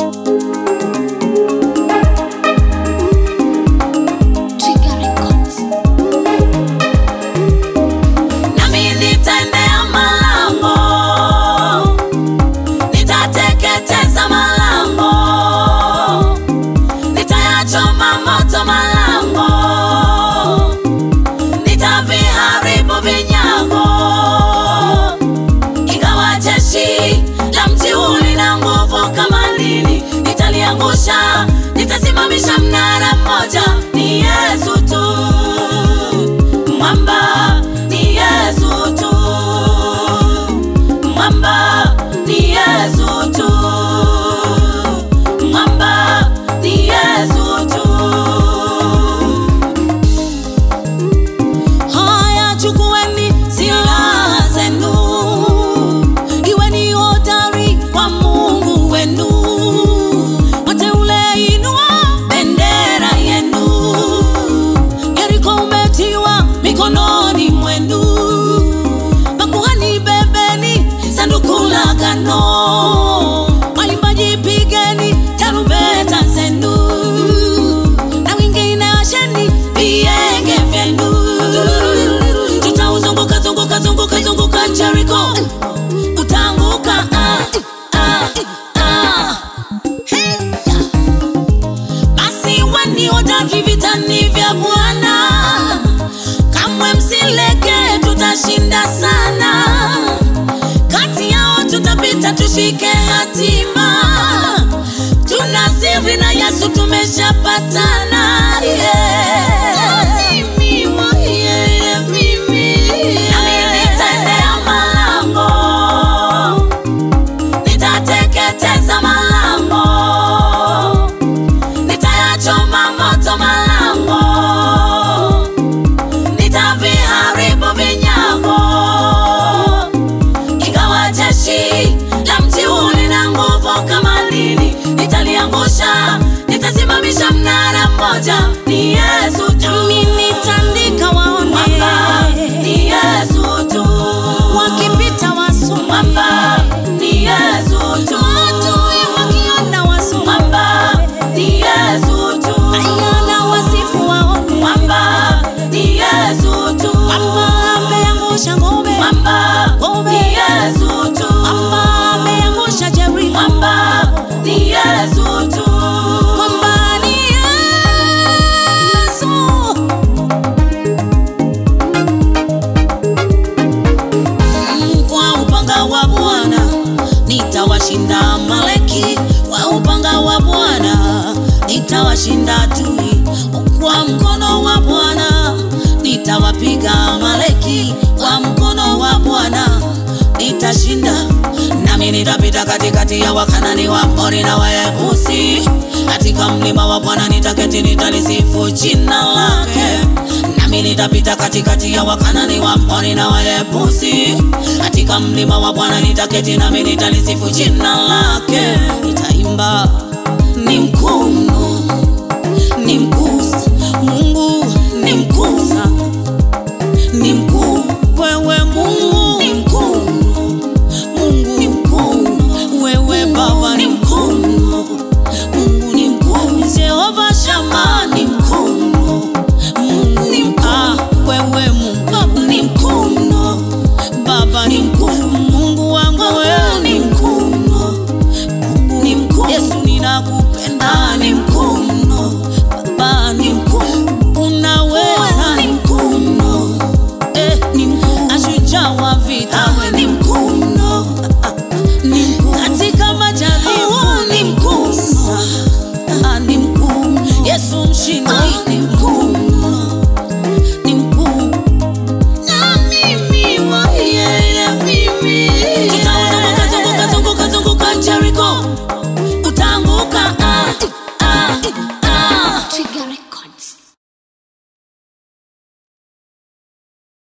Nitasimamisha mnara mmoja, ni Yesu tu. Mwamba ni Yesu tu. Mwamba ni Yesu tu. Mwamba ni Yesu tu. Haya, chukueni silaha zenu, iweni hodari kwa Mungu wenu. Mikononi mwenu, makuhani bebeni sanduku la agano, waimbaji pigeni tarumbeta zenu, na wengine washeni vienge vyenu. Tutauzunguka zunguka Jericho, utaanguka Basi weni hodari vitani vya Bwana, msileke, tutashinda sana. Kati yao tutapita, tushike hatima. Tuna siri na Yesu, tumeshapatana. Nami nitaendea malango, nitateketeza malango, nitayachoma moto malango, nitaviharibu vinyago. Ingawa jeshi la mji huu lina nguvu kama nini, nitaliangusha, nitasimamisha mnara mmoja, ni Yesu tu. Nitandika waone, mwamba ni Yesu tu. Wakipita wasu, mwamba ni Yesu tu. Adui wakiona wasu, mwamba ni Yesu tu. Ayana wasifu waone, mwamba ni Yesu tu. Mwamba ameangusha ngome, mwamba ni Yesu tu. Mwamba ameangusha Jericho, mwamba ni Yesu tu. Mwamba ni Yesu. Kwa upanga wa Bwana nitawashinda Amaleki, kwa upanga wa Bwana nitawashinda adui, kwa mkono wa Bwana nitawapiga Amaleki, kwa mkono wa Bwana nitashinda. Nami nitapita katikati ya Wakanani, Waamori na Wayebusi. Katika mlima wa Bwana nitaketi, nitalisifu jina lake. Nami nitapita katikati ya Wakanani, Waamori na Wayebusi. Katika mlima wa Bwana nitaketi, nami nitalisifu jina lake. Nitaimba, ni mkuu mno, ni mkuu Mungu, ni mkuu sana, ni mkuu wewe Mungu, ni mkuu Mungu, ni mkuu wewe Baba, ni mkuu Mungu, ni mkuu Jehova Shama, ni mkuu Mungu, ni mkuu wewe Mungu, ni mkuu Baba, ni mkuu Mungu wangu, wewe ni mkuu Mungu, ni mkuu Yesu, ninakupenda, ni mkuu Baba, ni mkuu, unaweza, ni mkuu ni mkuu ashujaa wa vita, wewe ni mkuu ni mkuu katika majaribu, ni mkuu ni mkuu Yesu mshindi.